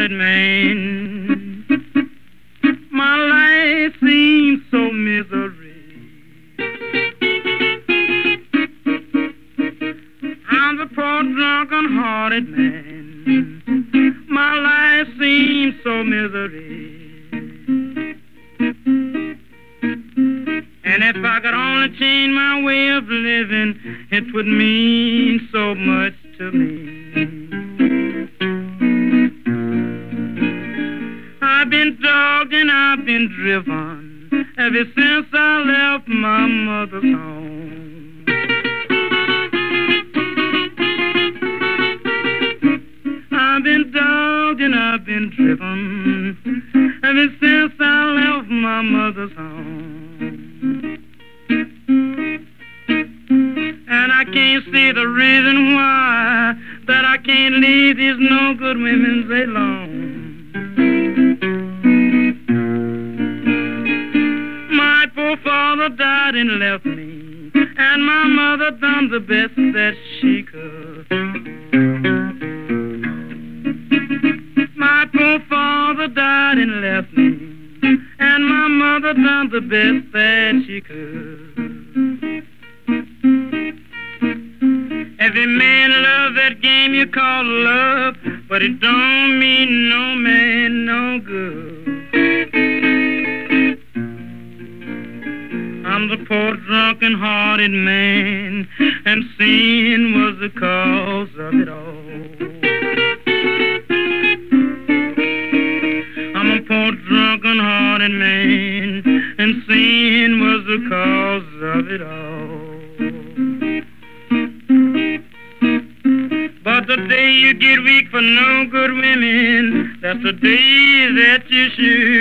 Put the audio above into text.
broken-hearted man. My life seems so misery. I'm the poor drunken-hearted man. My life seems so misery. And if I could only change my way of living, it would mean so much to me. I've been dogged and I've been driven ever since I left my mother's home. I've been dogged and I've been driven ever since I left my mother's home. And I can't see the reason why that I can't leave these no good women alone. My poor father died and left me, and my mother done the best that she could. My poor father died and left me, and my mother done the best that she could. Every man loves that game you call love, but it don't mean no man no good. I'm the poor drunken-hearted man, and sin was the cause of it all. I'm a poor drunken-hearted man, and sin was the cause of it all. But the day you get weak for no good women, that's the day that you should